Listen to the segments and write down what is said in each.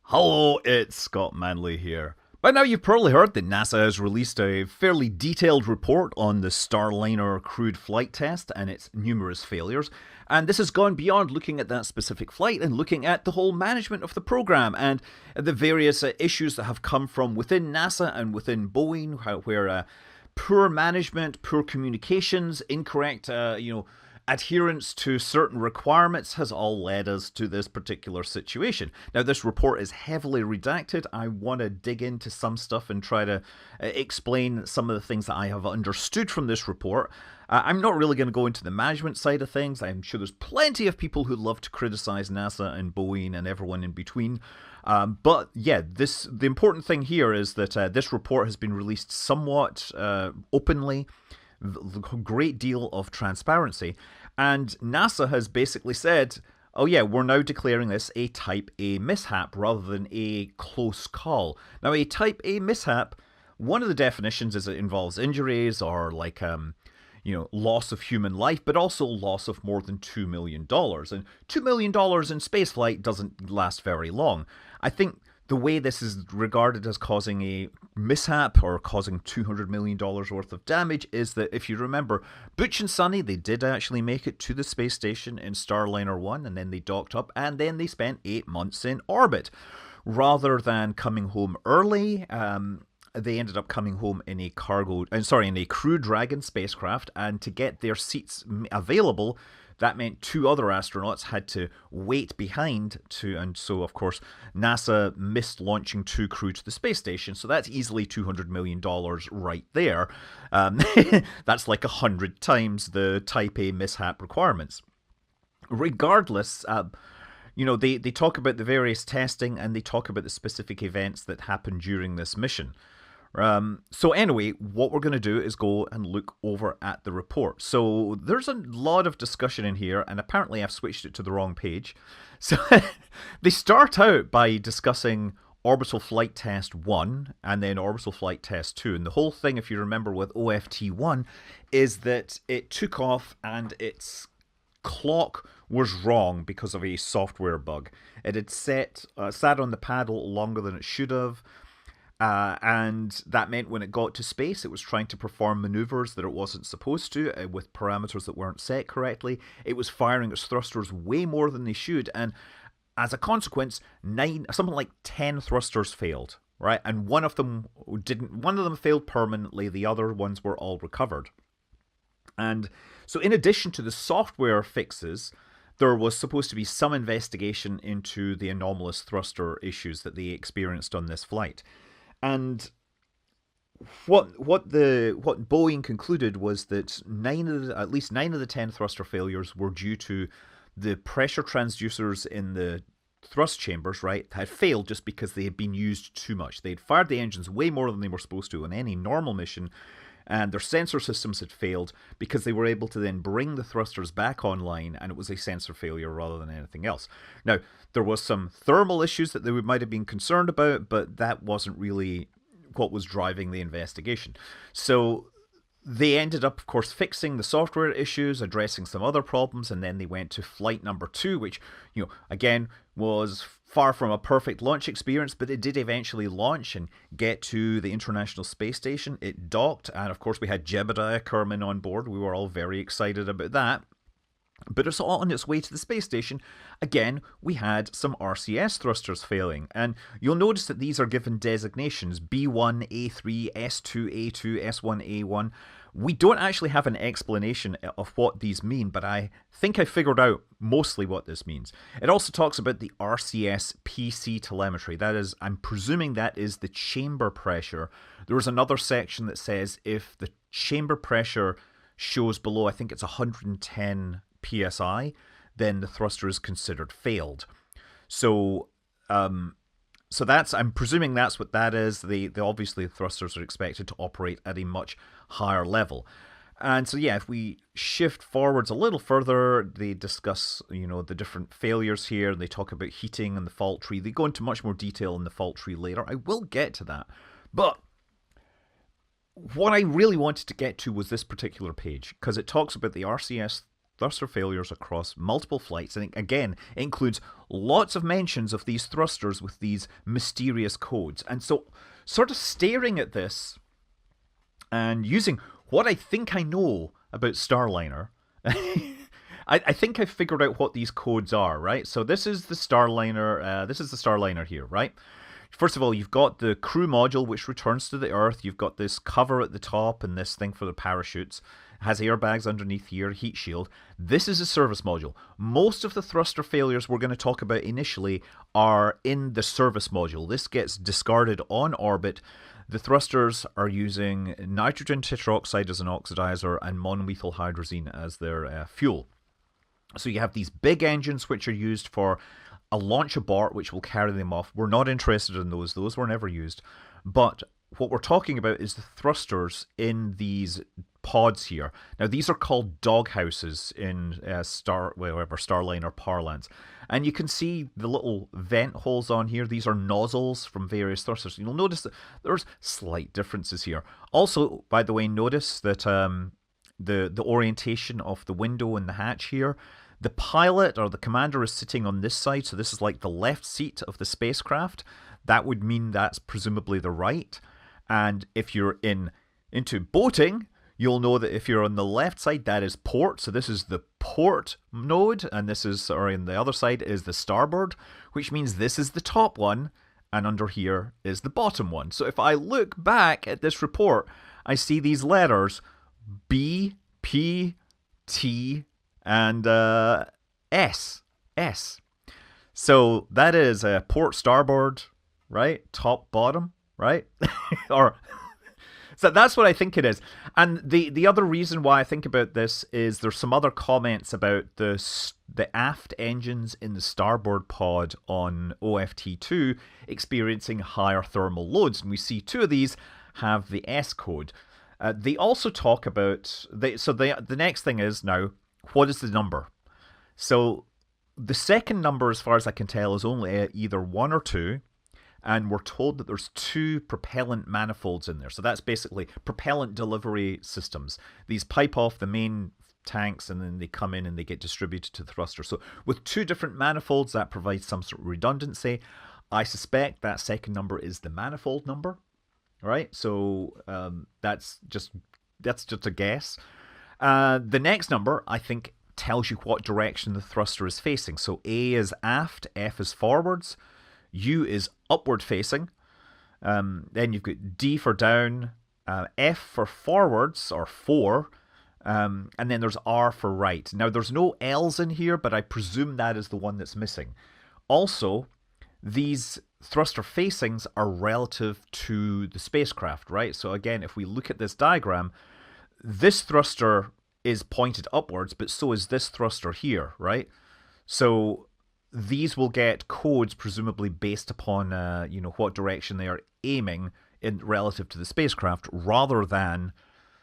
Hello, it's Scott Manley here. By now, you've probably heard that NASA has released a fairly detailed report on the Starliner crewed flight test and its numerous failures. And this has gone beyond looking at that specific flight and looking at the whole management of the program and the various issues that have come from within NASA and within Boeing, where poor management, poor communications, incorrect, adherence to certain requirements has all led us to this particular situation. Now, this report is heavily redacted. I want to dig into some stuff and try to explain some of the things that I have understood from this report. I'm not really going to go into the management side of things. I'm sure there's plenty of people who love to criticize NASA and Boeing and everyone in between. But yeah, the important thing here is that this report has been released somewhat openly, a great deal of transparency. And NASA has basically said, oh yeah, we're now declaring this a Type A mishap rather than a close call. Now, a Type A mishap, one of the definitions is it involves injuries or loss of human life, but also loss of more than $2 million. And $2 million in spaceflight doesn't last very long. I think the way this is regarded as causing a mishap or causing $200 million worth of damage is that, if you remember, Butch and Sunny, they did actually make it to the space station in Starliner 1, and then they docked up, and then they spent 8 months in orbit. Rather than coming home early, they ended up coming home in a Crew Dragon spacecraft, and to get their seats available, that meant 2 other astronauts had to wait behind and so of course NASA missed launching 2 crew to the space station. So that's easily $200 million right there. That's like 100 times the Type A mishap requirements. Regardless, they talk about the various testing and they talk about the specific events that happened during this mission. So anyway, what we're going to do is go and look over at the report. So there's a lot of discussion in here, and apparently I've switched it to the wrong page. So they start out by discussing Orbital Flight Test 1 and then Orbital Flight Test 2. And the whole thing, if you remember with OFT 1, is that it took off and its clock was wrong because of a software bug. It had sat on the paddle longer than it should have. And that meant when it got to space, it was trying to perform maneuvers that it wasn't supposed to with parameters that weren't set correctly. It was firing its thrusters way more than they should. And as a consequence, something like 10 thrusters failed, right? And one of them failed permanently. The other ones were all recovered. And so in addition to the software fixes, there was supposed to be some investigation into the anomalous thruster issues that they experienced on this flight. And what Boeing concluded was that at least 9 of the 10 thruster failures were due to the pressure transducers in the thrust chambers, right, had failed just because they had been used too much. They had fired the engines way more than they were supposed to on any normal mission, and their sensor systems had failed because they were able to then bring the thrusters back online, and it was a sensor failure rather than anything else. Now, there was some thermal issues that they might have been concerned about, but that wasn't really what was driving the investigation. So they ended up, of course, fixing the software issues, addressing some other problems, and then they went to flight number 2, which, again, was far from a perfect launch experience, but it did eventually launch and get to the International Space Station. It docked, and of course we had Jebediah Kerman on board. We were all very excited about that. But it's all on its way to the space station. Again, we had some RCS thrusters failing. And you'll notice that these are given designations B1, A3, S2, A2, S1, A1. We don't actually have an explanation of what these mean, but I think I figured out mostly what this means. It also talks about the RCS PC telemetry. That is, I'm presuming that is the chamber pressure. There is another section that says if the chamber pressure shows below, I think it's 110 PSI, then the thruster is considered failed. So that's, I'm presuming that's what that is. The obviously thrusters are expected to operate at a much higher level. And so yeah, if we shift forwards a little further, they discuss, the different failures here. They talk about heating and the fault tree. They go into much more detail in the fault tree later. I will get to that. But what I really wanted to get to was this particular page, because it talks about the RCS thruster failures across multiple flights. And again, it includes lots of mentions of these thrusters with these mysterious codes. And so, sort of staring at this and using what I think I know about Starliner, I think I figured out what these codes are, right? So this is the Starliner. This is the Starliner here, right? First of all, you've got the crew module, which returns to the Earth. You've got this cover at the top and this thing for the parachutes. It has airbags underneath here, heat shield. This is a service module. Most of the thruster failures we're going to talk about initially are in the service module. This gets discarded on orbit. The thrusters are using nitrogen tetroxide as an oxidizer and monomethyl hydrazine as their fuel. So you have these big engines which are used for a launch abort which will carry them off. We're not interested in those. Those were never used. But what we're talking about is the thrusters in these pods here. Now these are called doghouses in Starliner parlance. And you can see the little vent holes on here. These are nozzles from various thrusters. You'll notice that there's slight differences here. Also, by the way, notice that the orientation of the window and the hatch here. The pilot or the commander is sitting on this side, so this is like the left seat of the spacecraft. That would mean that's presumably the right. And if you're into boating, you'll know that if you're on the left side, that is port. So this is the port node, and this is, or on the other side is the starboard, which means this is the top one, and under here is the bottom one. So if I look back at this report, I see these letters B, P, T, and S. So that is port starboard, right? Top bottom, right? Or so that's what I think it is. And the other reason why I think about this is there's some other comments about the aft engines in the starboard pod on OFT2 experiencing higher thermal loads, and we see two of these have the S code. They also talk about the next thing is now, what is the number? So the second number, as far as I can tell, is only either 1 or 2, and we're told that there's 2 propellant manifolds in there. So that's basically propellant delivery systems. These pipe off the main tanks and then they come in and they get distributed to the thruster. So with 2 different manifolds, that provides some sort of redundancy. I suspect that second number is the manifold number, right? So that's just a guess. The next number, I think, tells you what direction the thruster is facing. So A is aft, F is forwards, U is upward facing. Then you've got D for down, F for forwards, or 4, and then there's R for right. Now, there's no L's in here, but I presume that is the one that's missing. Also, these thruster facings are relative to the spacecraft, right? So again, if we look at this diagram, this thruster is pointed upwards, but so is this thruster here, right? So these will get codes presumably based upon what direction they are aiming in relative to the spacecraft, rather than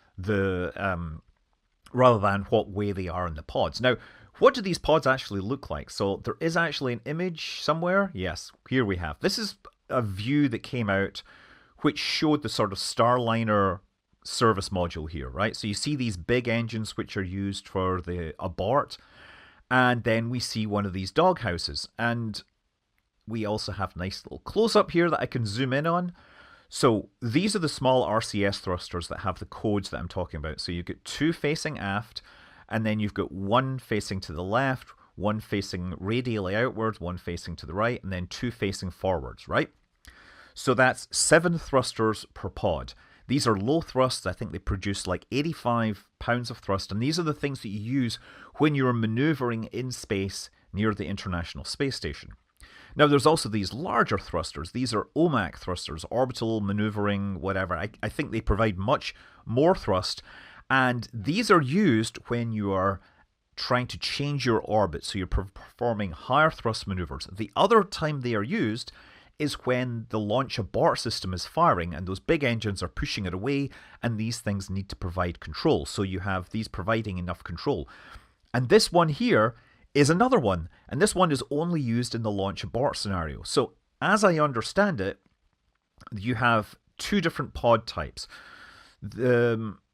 what way they are in the pods. Now, what do these pods actually look like? So there is actually an image somewhere. Yes, here we have. This is a view that came out which showed the sort of Starliner service module here, right? So you see these big engines which are used for the abort, and then we see one of these doghouses, and we also have a nice little close-up here that I can zoom in on. So these are the small RCS thrusters that have the codes that I'm talking about. So you've got 2 facing aft, and then you've got 1 facing to the left, 1 facing radially outwards, 1 facing to the right, and then 2 facing forwards, right? So that's 7 thrusters per pod. These are low thrusts. I think they produce like 85 pounds of thrust, and these are the things that you use when you're maneuvering in space near the International Space Station. Now, there's also these larger thrusters. These are OMAC thrusters, orbital maneuvering, whatever. I think they provide much more thrust, and these are used when you are trying to change your orbit, so you're performing higher thrust maneuvers. The other time they are used is when the launch abort system is firing and those big engines are pushing it away, and these things need to provide control. So you have these providing enough control. And this one here is another one, and this one is only used in the launch abort scenario. So as I understand it, you have 2 different pod types.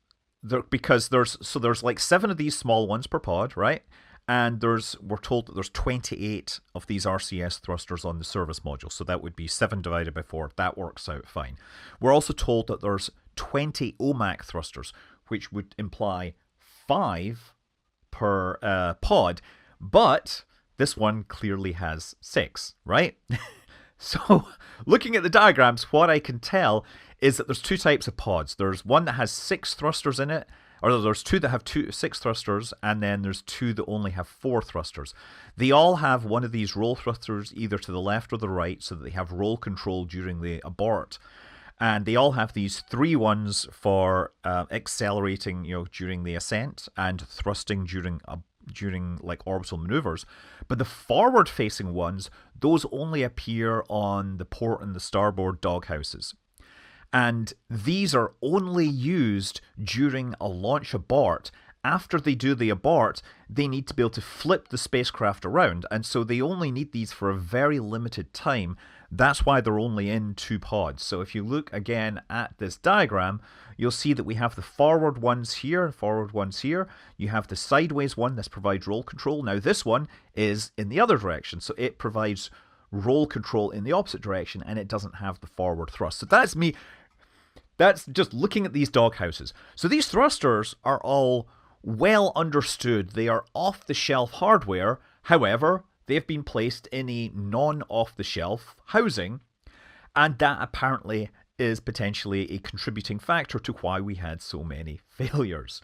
because there's like 7 of these small ones per pod, right? And we're told that there's 28 of these RCS thrusters on the service module, so that would be 7 divided by 4. That works out fine. We're also told that there's 20 OMAC thrusters, which would imply 5 per pod, but this one clearly has 6, right? So looking at the diagrams, what I can tell is that there's 2 types of pods. There's one that has 6 thrusters in it, or there's 2 that have 6 thrusters, and then there's 2 that only have 4 thrusters. They all have one of these roll thrusters either to the left or the right, so that they have roll control during the abort. And they all have these 3 ones for accelerating, during the ascent, and thrusting during like orbital maneuvers. But the forward-facing ones, those only appear on the port and the starboard doghouses. And these are only used during a launch abort. After they do the abort, they need to be able to flip the spacecraft around, and so they only need these for a very limited time. That's why they're only in 2 pods. So if you look again at this diagram, you'll see that we have the forward ones here, You have the sideways one. This provides roll control. Now this one is in the other direction, so it provides roll control in the opposite direction, and it doesn't have the forward thrust. So that's me. That's just looking at these doghouses. So these thrusters are all well understood. They are off-the-shelf hardware. However, they've been placed in a non-off-the-shelf housing, and that apparently is potentially a contributing factor to why we had so many failures.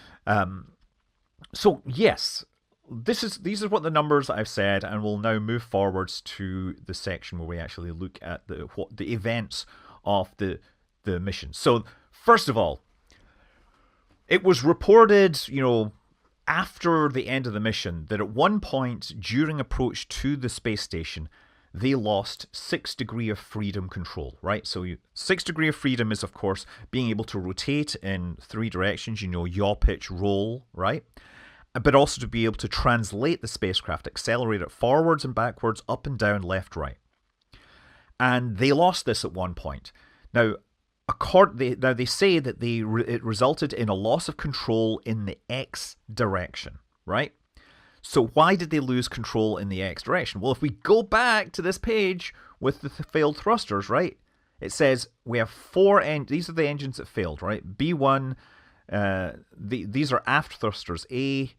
So yes, these are what the numbers I've said, and we'll now move forwards to the section where we actually look at the events of the mission. So first of all, it was reported, after the end of the mission, that at one point during approach to the space station, they lost 6 degree of freedom control, right? So 6 degree of freedom is, of course, being able to rotate in 3 directions, yaw, pitch, roll, right? But also to be able to translate the spacecraft, accelerate it forwards and backwards, up and down, left, right. And they lost this at one point. Now, they say that it resulted in a loss of control in the X direction, right? So why did they lose control in the X direction? Well, if we go back to this page with the failed thrusters, right, it says we have 4 these are the engines that failed, right? B1, these are aft thrusters, A,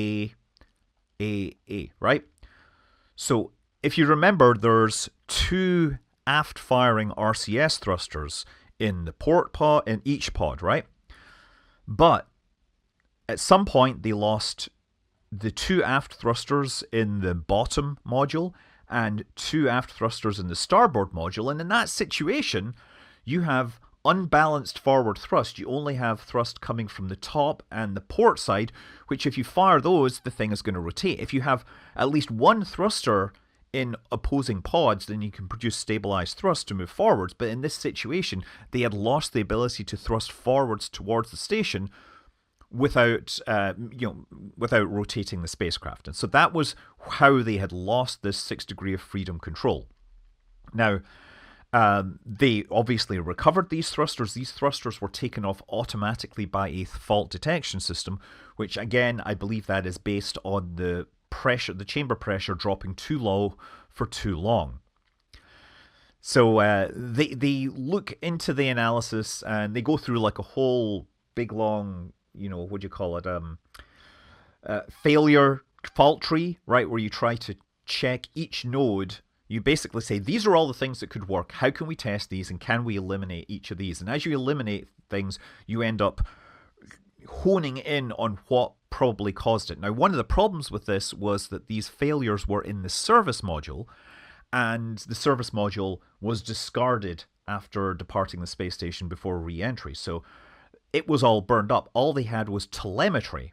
right? So if you remember, there's 2 aft firing RCS thrusters in the port pod, in each pod, right? But at some point they lost the 2 aft thrusters in the bottom module and 2 aft thrusters in the starboard module, and in that situation you have unbalanced forward thrust. You only have thrust coming from the top and the port side, which if you fire those, the thing is going to rotate. If you have at least 1 thruster in opposing pods, then you can produce stabilized thrust to move forwards. But in this situation, they had lost the ability to thrust forwards towards the station without rotating the spacecraft. And so that was how they had lost this 6 degree of freedom control. Now, they obviously recovered these thrusters. These thrusters were taken off automatically by a fault detection system, which again, I believe that is based on the chamber pressure dropping too low for too long. So they look into the analysis and they go through like a whole big long, what do you call it, failure fault tree, right, where you try to check each node. You basically say, these are all the things that could work. How can we test these, and can we eliminate each of these? And as you eliminate things, you end up honing in on what probably caused it. Now, one of the problems with this was that these failures were in the service module, and the service module was discarded after departing the space station before re-entry. So it was all burned up. All they had was telemetry.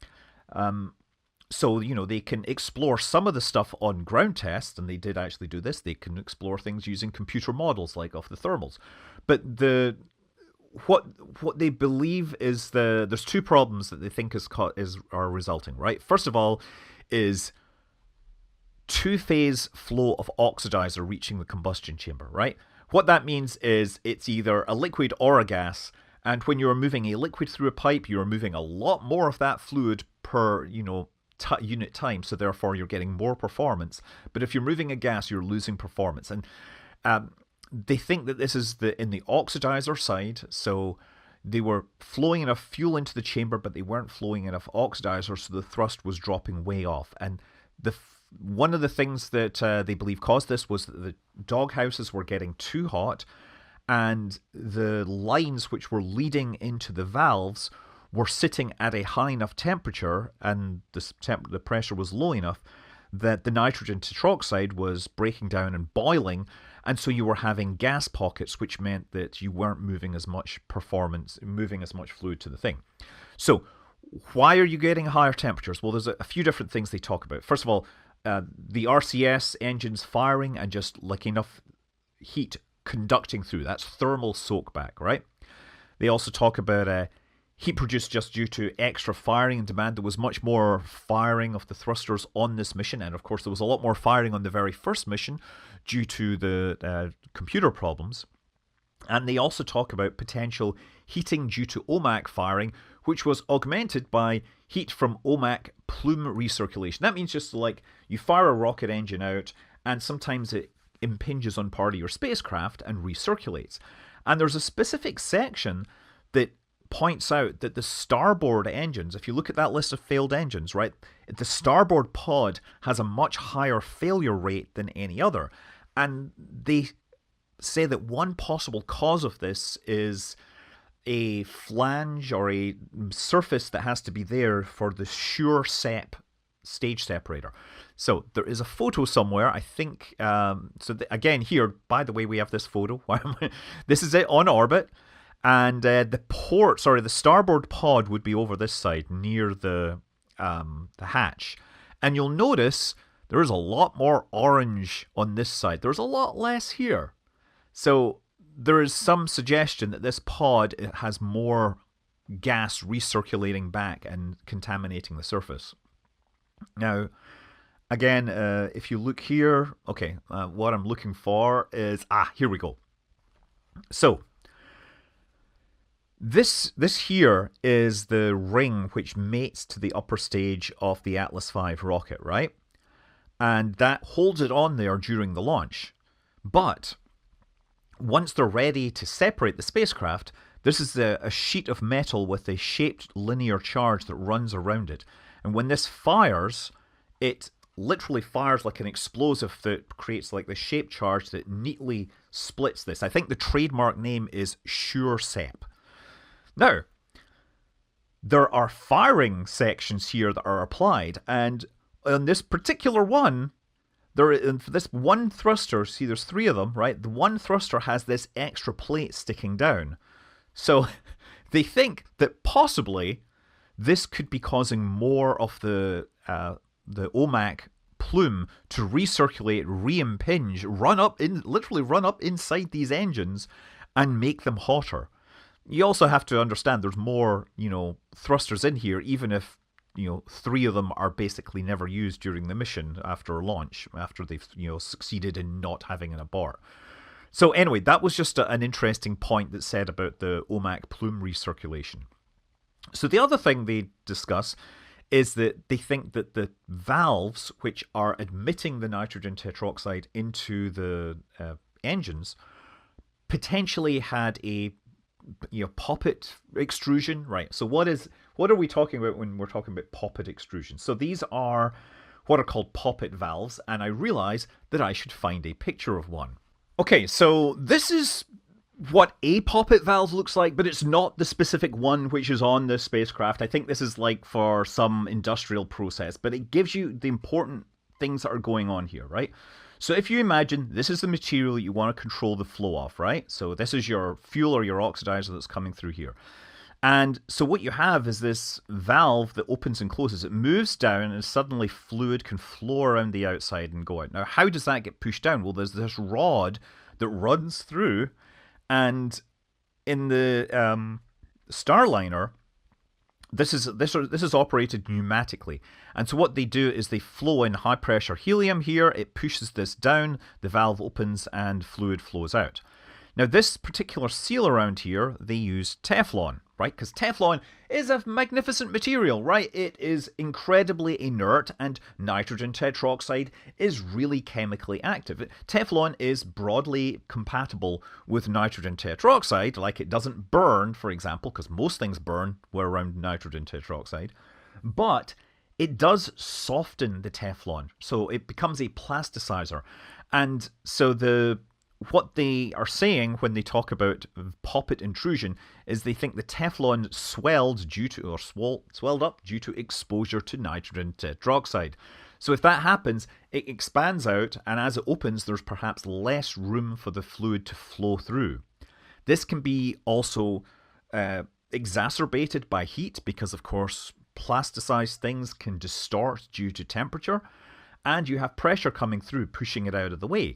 So, they can explore some of the stuff on ground tests, and they did actually do this. They can explore things using computer models like of the thermals. But what they believe is there's 2 problems that they think are resulting, right? First of all is 2-phase flow of oxidizer reaching the combustion chamber, right? What that means is it's either a liquid or a gas, And when you're moving a liquid through a pipe, you're moving a lot more of that fluid per, unit time, so therefore you're getting more performance. But if you're moving a gas, you're losing performance. And they think that this is in the oxidizer side, so they were flowing enough fuel into the chamber, but they weren't flowing enough oxidizer, so the thrust was dropping way off. And one of the things that they believe caused this was that the doghouses were getting too hot, and the lines which were leading into the valves were sitting at a high enough temperature, and the pressure was low enough that the nitrogen tetroxide was breaking down and boiling, and so you were having gas pockets, which meant that you weren't moving as much fluid to the thing. So why are you getting higher temperatures? Well, there's a few different things they talk about. First of all, the RCS engines firing and just like enough heat conducting through. That's thermal soakback, right? They also talk about heat produced just due to extra firing and demand. There was much more firing of the thrusters on this mission, and of course there was a lot more firing on the very first mission due to the computer problems. And they also talk about potential heating due to OMAC firing, which was augmented by heat from OMAC plume recirculation. That means just like you fire a rocket engine out, and sometimes it impinges on part of your spacecraft and recirculates. And there's a specific section that points out that the starboard engines, if you look at that list of failed engines, right, the starboard pod has a much higher failure rate than any other. And they say that one possible cause of this is a flange or a surface that has to be there for the Sure SEP stage separator. So there is a photo somewhere, I think. Again, here, by the way, we have this photo. This is it on orbit. And the starboard pod would be over this side near the hatch. And you'll notice there is a lot more orange on this side. There's a lot less here. So there is some suggestion that this pod has more gas recirculating back and contaminating the surface. Now, again, if you look here, okay, what I'm looking for is, here we go. So, This here is the ring which mates to the upper stage of the Atlas V rocket, right? And that holds it on there during the launch. But once they're ready to separate the spacecraft, this is a sheet of metal with a shaped linear charge that runs around it. And when this fires, it literally fires like an explosive that creates like the shaped charge that neatly splits this. I think the trademark name is Sure SEP. Now, there are firing sections here that are applied, and on this particular one, for this one thruster, see there's three of them, right? The one thruster has this extra plate sticking down. So they think that possibly this could be causing more of the OMAC plume to recirculate, re-impinge, literally run up inside these engines and make them hotter. You also have to understand there's more, thrusters in here, even if, three of them are basically never used during the mission after launch, after they've, succeeded in not having an abort. So anyway, that was just an interesting point that's said about the OMAC plume recirculation. So the other thing they discuss is that they think that the valves which are admitting the nitrogen tetroxide into the engines potentially had a poppet extrusion, right? So what are we talking about when we're talking about poppet extrusion? So these are what are called poppet valves, and I realize that I should find a picture of one. Okay, so this is what a poppet valve looks like, but it's not the specific one which is on this spacecraft. I think this is like for some industrial process, but it gives you the important things that are going on here, right? So if you imagine this is the material you want to control the flow of, right? So this is your fuel or your oxidizer that's coming through here. And so what you have is this valve that opens and closes. It moves down and suddenly fluid can flow around the outside and go out. Now, how does that get pushed down? Well, there's this rod that runs through, and in the Starliner, this is operated pneumatically. And so what they do is they flow in high pressure helium here, it pushes this down, the valve opens and fluid flows out. Now, this particular seal around here, they use Teflon, right? Because Teflon is a magnificent material, right? It is incredibly inert, and nitrogen tetroxide is really chemically active. Teflon is broadly compatible with nitrogen tetroxide, like it doesn't burn, for example, because most things burn where around nitrogen tetroxide, but it does soften the Teflon, so it becomes a plasticizer. And so what they are saying when they talk about poppet intrusion is they think the Teflon swelled up due to exposure to nitrogen tetroxide. So if that happens, it expands out, and as it opens, there's perhaps less room for the fluid to flow through. This can be also exacerbated by heat because, of course, plasticized things can distort due to temperature, and you have pressure coming through, pushing it out of the way.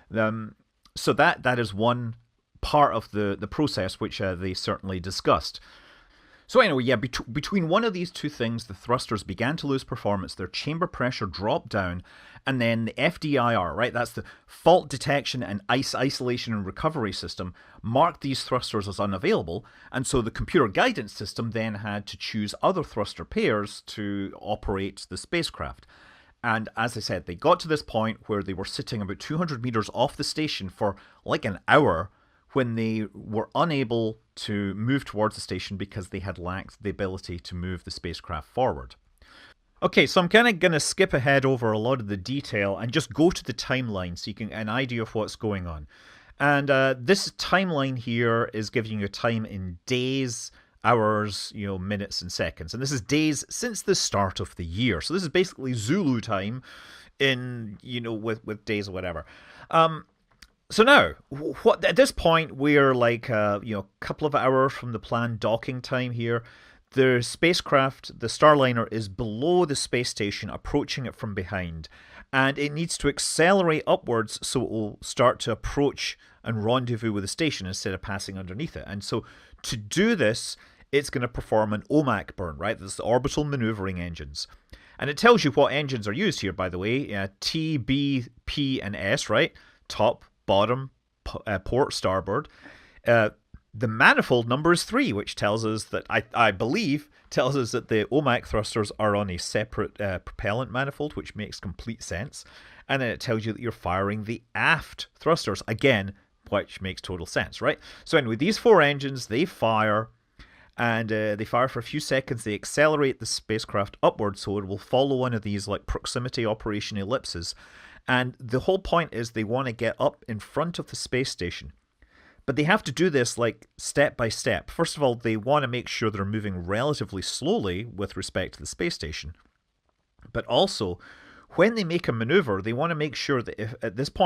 So that is one part of the process which they certainly discussed. So anyway, yeah, between one of these two things, the thrusters began to lose performance, their chamber pressure dropped down, and then the FDIR, right, that's the Fault Detection and Isolation and Recovery System, marked these thrusters as unavailable, and so the computer guidance system then had to choose other thruster pairs to operate the spacecraft. And as I said, they got to this point where they were sitting about 200 meters off the station for like an hour when they were unable to move towards the station because they had lacked the ability to move the spacecraft forward. Okay, so I'm kind of going to skip ahead over a lot of the detail and just go to the timeline so you can get an idea of what's going on. And this timeline here is giving you time in days, hours, minutes and seconds. And this is days since the start of the year. So this is basically Zulu time in, with days or whatever. So now, at this point, we're like, a couple of hours from the planned docking time here. The spacecraft, the Starliner, is below the space station, approaching it from behind. And it needs to accelerate upwards so it will start to approach and rendezvous with the station instead of passing underneath it. And so to do this, it's going to perform an OMAC burn, right? That's the orbital maneuvering engines. And it tells you what engines are used here, by the way. T, B, P, and S, right? Top, bottom, port, starboard. The manifold number is 3, which tells us that, I believe, tells us that the OMAC thrusters are on a separate propellant manifold, which makes complete sense. And then it tells you that you're firing the aft thrusters, again, which makes total sense, right? So anyway, these 4 engines, they fire, and they fire for a few seconds. They accelerate the spacecraft upwards, so it will follow one of these like proximity operation ellipses. And the whole point is they want to get up in front of the space station. But they have to do this like step by step. First of all, they want to make sure they're moving relatively slowly with respect to the space station. But also, when they make a maneuver, they want to make sure that if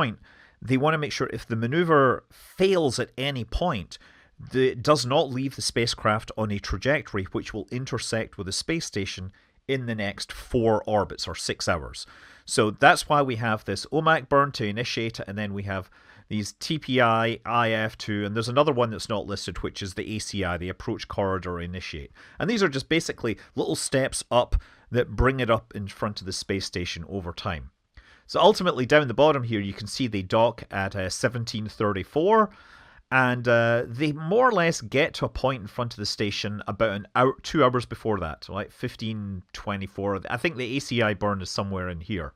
the maneuver fails at any point, it does not leave the spacecraft on a trajectory which will intersect with the space station in the next 4 orbits or 6 hours. So that's why we have this OMAC burn to initiate it, and then we have these TPI, IF2, and there's another one that's not listed, which is the ACI, the Approach Corridor Initiate. And these are just basically little steps up that bring it up in front of the space station over time. So ultimately, down the bottom here, you can see they dock at 1734, and they more or less get to a point in front of the station about an hour, 2 hours before that, so like 1524. I think the ACI burn is somewhere in here.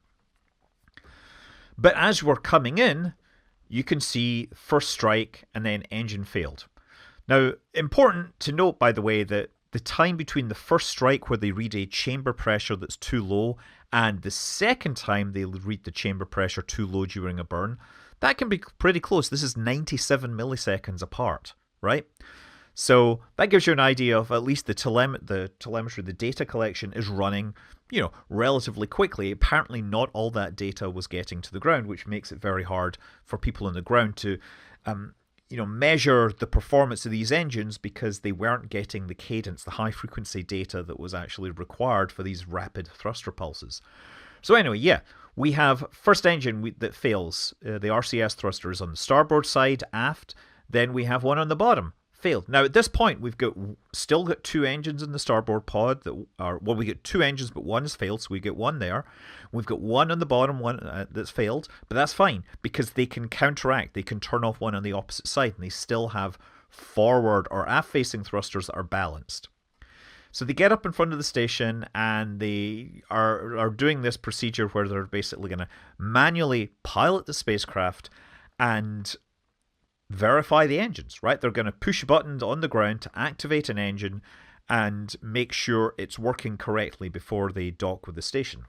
But as we're coming in, you can see first strike and then engine failed. Now, important to note, by the way, that the time between the first strike where they read a chamber pressure that's too low and the second time they read the chamber pressure too low during a burn, that can be pretty close. This is 97 milliseconds apart, right? So that gives you an idea of at least the telemetry, the data collection is running, relatively quickly. Apparently not all that data was getting to the ground, which makes it very hard for people on the ground to, measure the performance of these engines because they weren't getting the cadence, the high frequency data that was actually required for these rapid thruster pulses. So anyway, yeah, we have first engine that fails. The RCS thruster is on the starboard side, aft. Then we have one on the bottom. failed. Now at this point we've still got 2 engines in the starboard pod that are, well, we get 2 engines but one has failed, so we get 1 there. We've got 1 on the bottom one that's failed, but that's fine because they can counteract. They can turn off one on the opposite side and they still have forward or aft facing thrusters that are balanced. So they get up in front of the station and they are doing this procedure where they're basically going to manually pilot the spacecraft and verify the engines, right? They're going to push buttons on the ground to activate an engine and make sure it's working correctly before they dock with the station.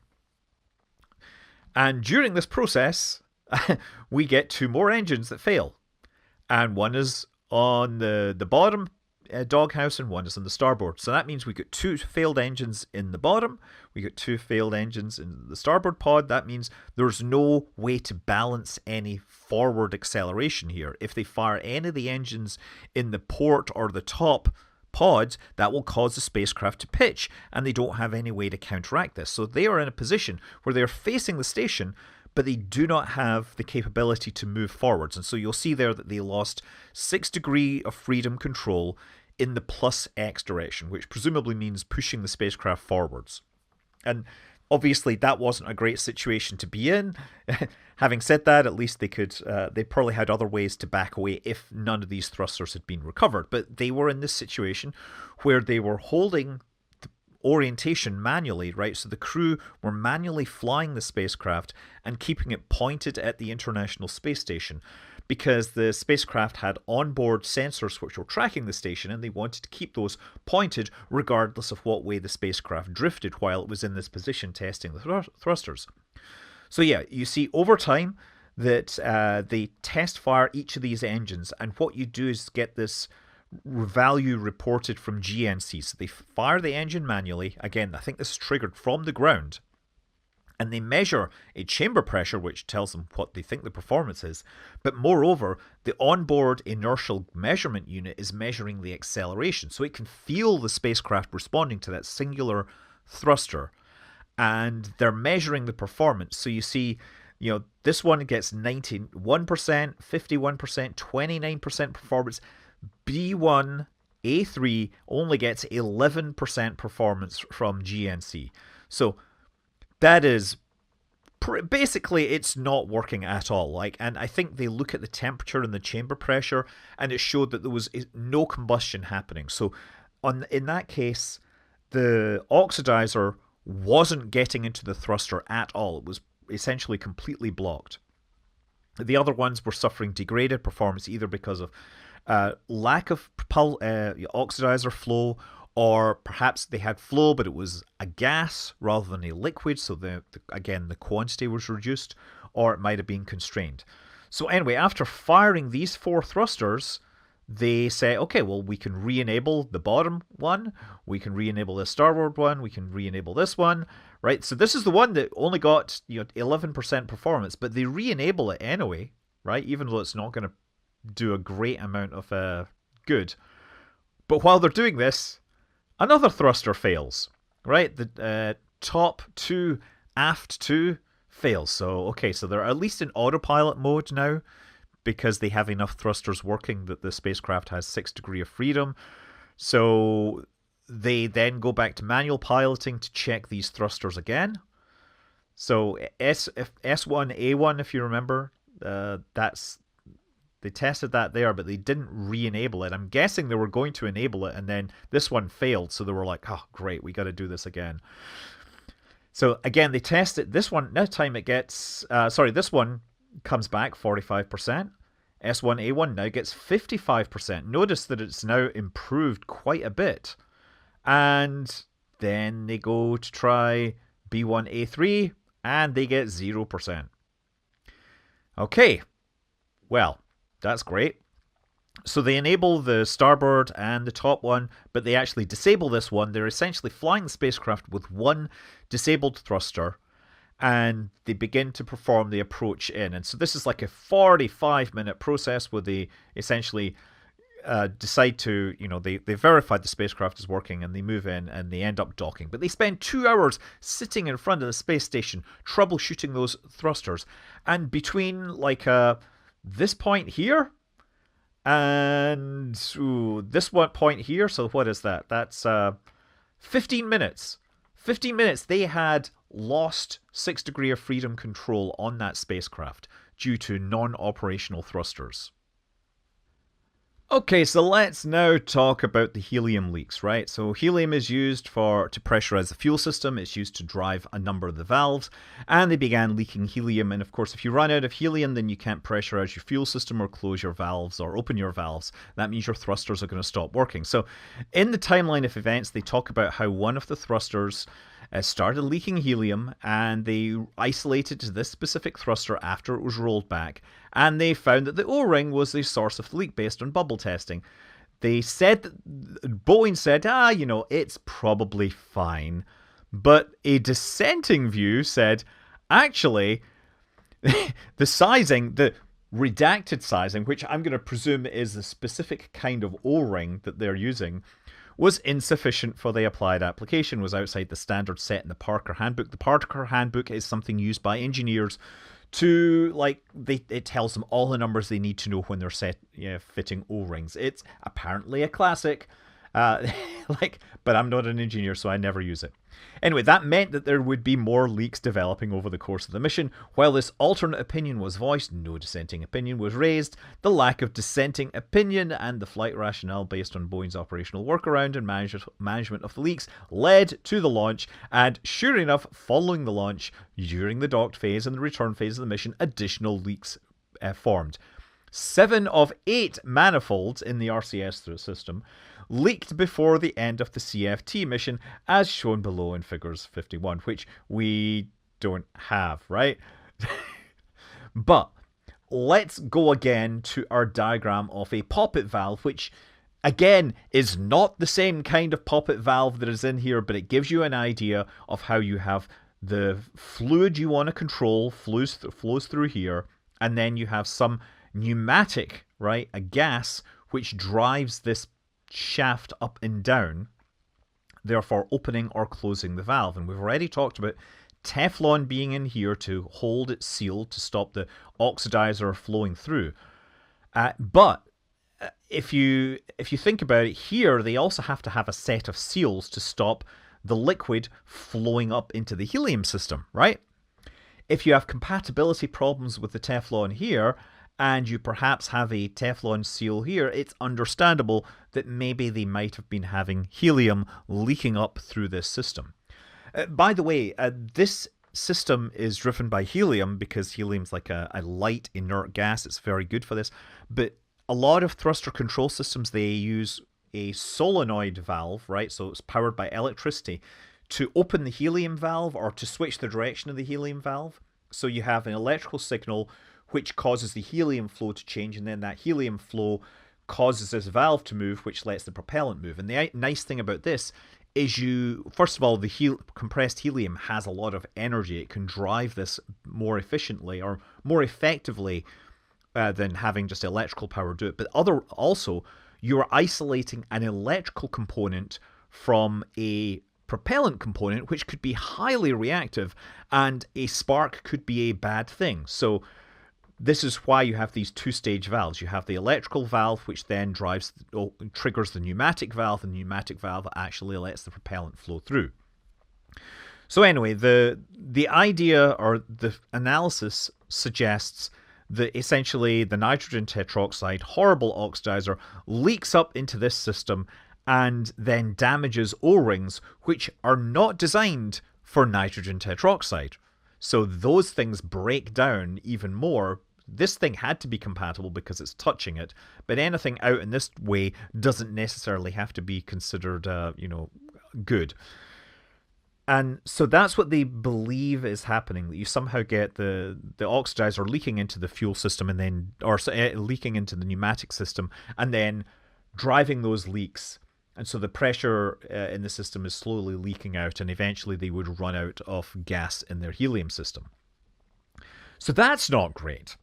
And during this process, we get 2 more engines that fail. And one is on the bottom doghouse and one is on the starboard. So that means we got 2 failed engines in the bottom. We got 2 failed engines in the starboard pod. That means there's no way to balance any forward acceleration here. If they fire any of the engines in the port or the top pods, that will cause the spacecraft to pitch, and they don't have any way to counteract this. So they are in a position where they're facing the station, but they do not have the capability to move forwards. And so you'll see there that they lost 6 degrees of freedom control in the plus X direction, which presumably means pushing the spacecraft forwards. And obviously that wasn't a great situation to be in. Having said that, at least they probably had other ways to back away if none of these thrusters had been recovered. But they were in this situation where they were holding the orientation manually, right? So the crew were manually flying the spacecraft and keeping it pointed at the International Space Station, because the spacecraft had onboard sensors which were tracking the station, and they wanted to keep those pointed regardless of what way the spacecraft drifted while it was in this position testing the thrusters. So yeah, you see over time that they test fire each of these engines, and what you do is get this value reported from GNC. So they fire the engine manually. Again, I think this is triggered from the ground. And they measure a chamber pressure, which tells them what they think the performance is. But moreover, the onboard inertial measurement unit is measuring the acceleration. So it can feel the spacecraft responding to that singular thruster. And they're measuring the performance. So you see, this one gets 91%, 51%, 29% performance. B1A3 only gets 11% performance from GNC. So that is basically, it's not working at all. And I think they look at the temperature and the chamber pressure, and it showed that there was no combustion happening. So in that case, the oxidizer wasn't getting into the thruster at all. It was essentially completely blocked. The other ones were suffering degraded performance either because of lack of oxidizer flow, or perhaps they had flow but it was a gas rather than a liquid, so again the quantity was reduced, or it might have been constrained. So anyway, after firing these 4 thrusters, they say, okay, well, we can re-enable the bottom one, we can re-enable the starboard one, we can re-enable this one, right? So this is the one that only got 11% performance, but they re-enable it anyway, right? Even though it's not going to do a great amount of good. But while they're doing this, another thruster fails, right? The top 2, aft 2 fails. So, okay, so they're at least in autopilot mode now because they have enough thrusters working that the spacecraft has 6 degrees of freedom. So they then go back to manual piloting to check these thrusters again. So S1A1, if you remember, they tested that there, but they didn't re-enable it. I'm guessing they were going to enable it, and then this one failed, so they were like, oh, great, we got to do this again. So again, they test it. This one, next time it gets, this one comes back 45%. S1A1 now gets 55%. Notice that it's now improved quite a bit. And then they go to try B1A3, and they get 0%. Okay, well, that's great. So they enable the starboard and the top one, but they actually disable this one. They're essentially flying the spacecraft with one disabled thruster, and they begin to perform the approach in. And so this is like a 45-minute process where they essentially decide to, they verify the spacecraft is working, and they move in and they end up docking. But they spend 2 hours sitting in front of the space station troubleshooting those thrusters. And between this point here And this one point here, so what is that? That's 15 minutes. 15 minutes. They had lost 6 degree of freedom control on that spacecraft due to non-operational thrusters. Okay, so let's now talk about the helium leaks, right? So helium is used to pressurize the fuel system. It's used to drive a number of the valves, and they began leaking helium. And of course, if you run out of helium, then you can't pressurize your fuel system or close your valves or open your valves. That means your thrusters are going to stop working. So in the timeline of events, they talk about how one of the thrusters started leaking helium, and they isolated this specific thruster after it was rolled back, and they found that the O-ring was the source of the leak based on bubble testing. They said that Boeing said, it's probably fine, but a dissenting view said, actually, the sizing, the redacted sizing, which I'm going to presume is the specific kind of O-ring that they're using, was insufficient for the applied application, was outside the standard set in the Parker Handbook. The Parker Handbook is something used by engineers to, it tells them all the numbers they need to know when they're fitting O-rings. It's apparently a classic, but I'm not an engineer, so I never use it. Anyway, that meant that there would be more leaks developing over the course of the mission. While this alternate opinion was voiced, no dissenting opinion was raised. The lack of dissenting opinion and the flight rationale based on Boeing's operational workaround and management of the leaks led to the launch, and sure enough, following the launch, during the docked phase and the return phase of the mission, additional leaks formed. 7 of 8 manifolds in the RCS system leaked before the end of the CFT mission, as shown below in figures 51, which we don't have, right? But let's go again to our diagram of a poppet valve, which again is not the same kind of poppet valve that is in here, but it gives you an idea of how you have the fluid you want to control flows through here, and then you have some pneumatic, right, a gas, which drives this shaft up and down, therefore opening or closing the valve. And we've already talked about Teflon being in here to hold it sealed to stop the oxidizer flowing through. But if you think about it here, they also have to have a set of seals to stop the liquid flowing up into the helium system, right? If you have compatibility problems with the Teflon here, and you perhaps have a Teflon seal here, it's understandable that maybe they might have been having helium leaking up through this system. By the way, this system is driven by helium because helium's like a light inert gas. It's very good for this. But a lot of thruster control systems, they use a solenoid valve, right? So it's powered by electricity to open the helium valve or to switch the direction of the helium valve. So you have an electrical signal which causes the helium flow to change, and then that helium flow causes this valve to move, which lets the propellant move. And the nice thing about this is first of all, the compressed helium has a lot of energy. It can drive this more efficiently or more effectively than having just electrical power do it. But also, you're isolating an electrical component from a propellant component, which could be highly reactive, and a spark could be a bad thing. So this is why you have these two-stage valves. You have the electrical valve, which then triggers the pneumatic valve, and the pneumatic valve actually lets the propellant flow through. So anyway, the idea or the analysis suggests that essentially the nitrogen tetroxide, horrible oxidizer, leaks up into this system and then damages O-rings, which are not designed for nitrogen tetroxide. So those things break down even more. This thing had to be compatible because it's touching it, but anything out in this way doesn't necessarily have to be considered, good. And so that's what they believe is happening, that you somehow get the oxidizer leaking into the fuel system leaking into the pneumatic system and then driving those leaks. And so the pressure in the system is slowly leaking out, and eventually they would run out of gas in their helium system. So that's not great.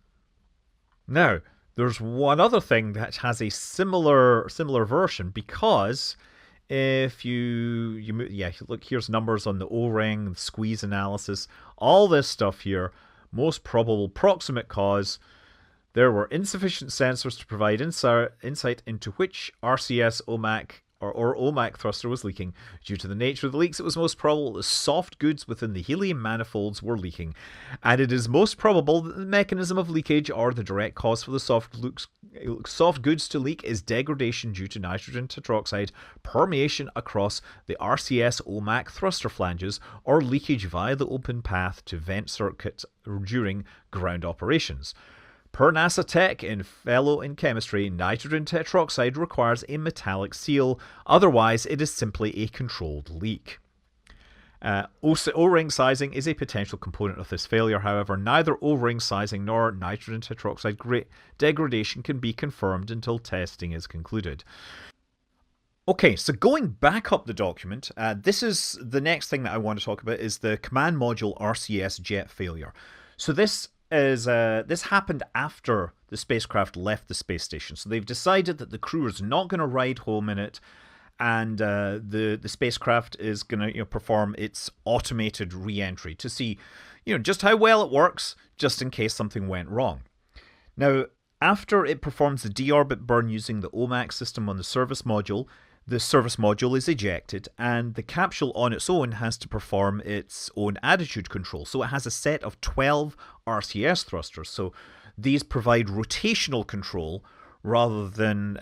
Now, there's one other thing that has a similar version, because if you look, here's numbers on the O-ring, squeeze analysis, all this stuff here, most probable proximate cause, There were insufficient sensors to provide insight into which RCS OMAC or OMAC thruster was leaking. Due to the nature of the leaks, it was most probable that soft goods within the helium manifolds were leaking, and it is most probable that the mechanism of leakage or the direct cause for the soft goods to leak is degradation due to nitrogen tetroxide permeation across the RCS OMAC thruster flanges or leakage via the open path to vent circuit during ground operations. Per NASA Tech and fellow in chemistry, nitrogen tetroxide requires a metallic seal, otherwise it is simply a controlled leak. O-ring sizing is a potential component of this failure, however, neither O-ring sizing nor nitrogen tetroxide degradation can be confirmed until testing is concluded. Okay, so going back up the document, this is the next thing that I want to talk about is the command module RCS jet failure. So this happened after the spacecraft left the space station. So they've decided that the crew is not going to ride home in it, and the spacecraft is going to perform its automated re-entry to see just how well it works, just in case something went wrong. Now, after it performs the deorbit burn using the OMAC system on the service module is ejected, and the capsule on its own has to perform its own attitude control. So it has a set of 12 RCS thrusters. So these provide rotational control rather than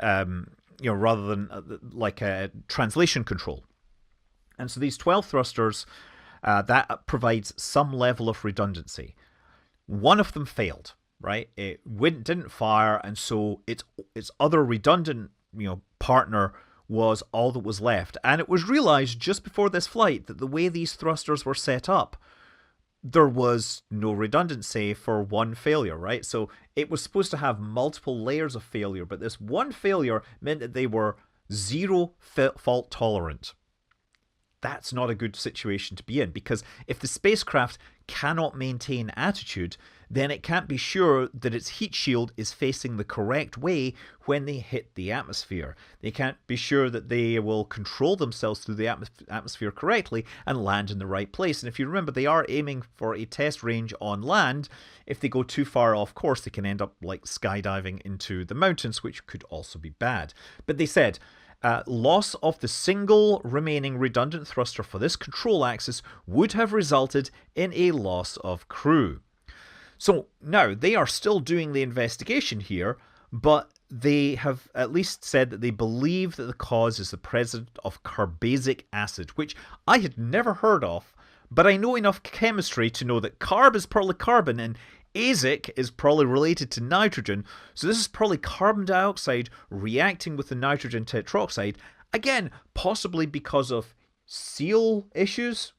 like a translation control. And so these 12 thrusters that provides some level of redundancy. One of them failed, right? It didn't fire, and so its other redundant partner was all that was left. And it was realized just before this flight that the way these thrusters were set up, there was no redundancy for one failure, right? So it was supposed to have multiple layers of failure, but this one failure meant that they were zero fault tolerant. That's not a good situation to be in, because if the spacecraft cannot maintain attitude, then it can't be sure that its heat shield is facing the correct way when they hit the atmosphere. They can't be sure that they will control themselves through the atmosphere correctly and land in the right place. And if you remember, they are aiming for a test range on land. If they go too far off course, they can end up like skydiving into the mountains, which could also be bad. But they said, loss of the single remaining redundant thruster for this control axis would have resulted in a loss of crew. So now they are still doing the investigation here, but they have at least said that they believe that the cause is the presence of carbazic acid, which I had never heard of, but I know enough chemistry to know that carb is probably carbon and azic is probably related to nitrogen, so this is probably carbon dioxide reacting with the nitrogen tetroxide, again, possibly because of seal issues,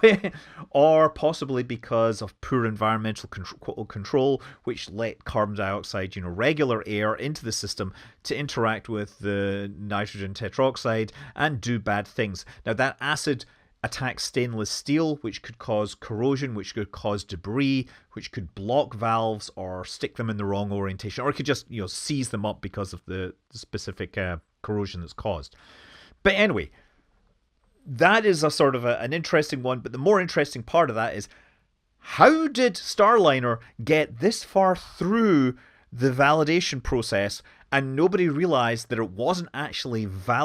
or possibly because of poor environmental control, which let carbon dioxide, regular air into the system to interact with the nitrogen tetroxide and do bad things. Now, that acid attacks stainless steel, which could cause corrosion, which could cause debris, which could block valves or stick them in the wrong orientation, or it could just seize them up because of the specific corrosion that's caused. But anyway, that is a sort of an interesting one, but the more interesting part of that is, how did Starliner get this far through the validation process and nobody realized that it wasn't actually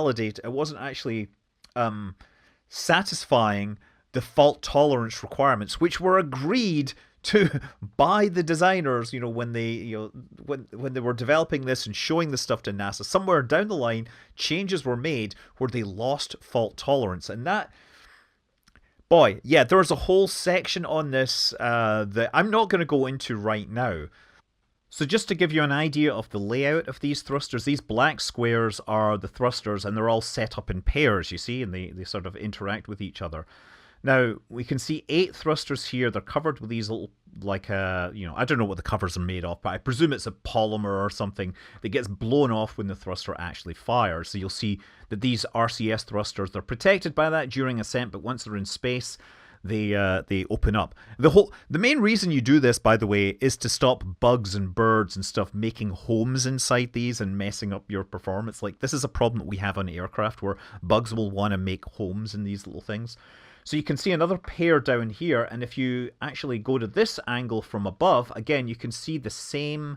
satisfying the fault tolerance requirements, which were agreed to by the designers, when they when they were developing this and showing this stuff to NASA. Somewhere down the line, changes were made where they lost fault tolerance, and that, boy, yeah, there's a whole section on this that I'm not going to go into right now. So just to give you an idea of the layout of these thrusters, these black squares are the thrusters, and they're all set up in pairs, you see, and they sort of interact with each other. Now, we can see 8 thrusters here. They're covered with these little, like, I don't know what the covers are made of, but I presume it's a polymer or something that gets blown off when the thruster actually fires. So you'll see that these RCS thrusters, they're protected by that during ascent, but once they're in space, they open up. The main reason you do this, by the way, is to stop bugs and birds and stuff making homes inside these and messing up your performance. Like, this is a problem that we have on aircraft where bugs will want to make homes in these little things. So you can see another pair down here, and if you actually go to this angle from above, again, you can see the same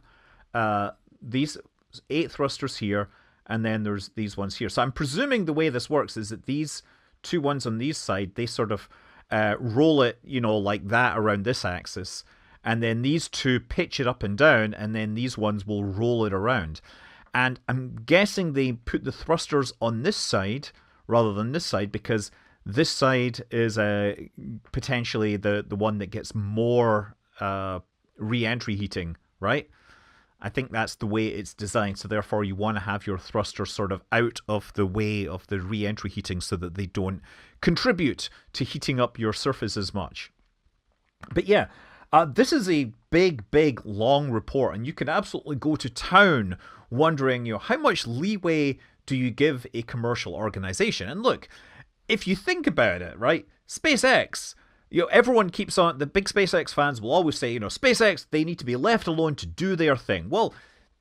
these 8 thrusters here, and then there's these ones here. So I'm presuming the way this works is that these 2 ones on these side, they sort of roll it, like that around this axis, and then these 2 pitch it up and down, and then these ones will roll it around. And I'm guessing they put the thrusters on this side rather than this side because this side is potentially the one that gets more re-entry heating, right? I think that's the way it's designed, so therefore you want to have your thrusters sort of out of the way of the re-entry heating so that they don't contribute to heating up your surface as much. But yeah, this is a big, long report, and you can absolutely go to town wondering, how much leeway do you give a commercial organization? And look, if you think about it, right, SpaceX, everyone keeps on, the big SpaceX fans will always say, SpaceX, they need to be left alone to do their thing. Well,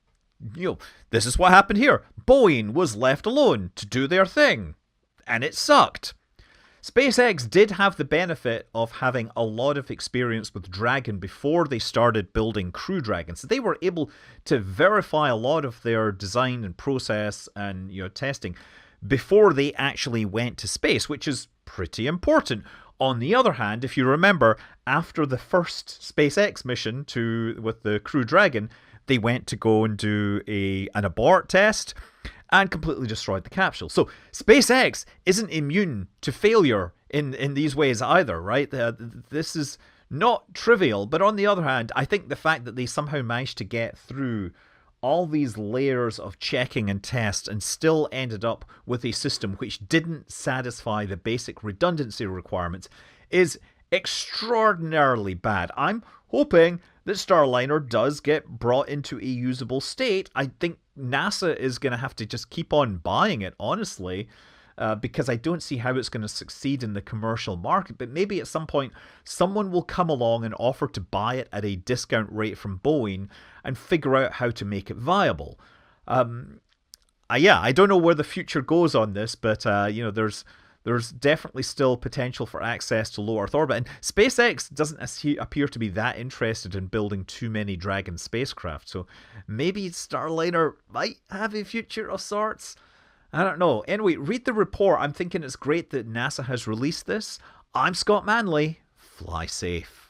this is what happened here. Boeing was left alone to do their thing, and it sucked. SpaceX did have the benefit of having a lot of experience with Dragon before they started building Crew Dragon. So they were able to verify a lot of their design and process and testing before they actually went to space, which is pretty important. On the other hand, if you remember, after the first SpaceX mission with the Crew Dragon, they went to go and do an abort test and completely destroyed the capsule. So SpaceX isn't immune to failure in these ways either, right? This is not trivial, but on the other hand, I think the fact that they somehow managed to get through all these layers of checking and tests and still ended up with a system which didn't satisfy the basic redundancy requirements is extraordinarily bad. I'm hoping that Starliner does get brought into a usable state. I think NASA is going to have to just keep on buying it, honestly, because I don't see how it's going to succeed in the commercial market. But maybe at some point, someone will come along and offer to buy it at a discount rate from Boeing and figure out how to make it viable. I don't know where the future goes on this, but there's definitely still potential for access to low Earth orbit. And SpaceX doesn't appear to be that interested in building too many Dragon spacecraft. So maybe Starliner might have a future of sorts. I don't know. Anyway, read the report. I'm thinking it's great that NASA has released this. I'm Scott Manley. Fly safe.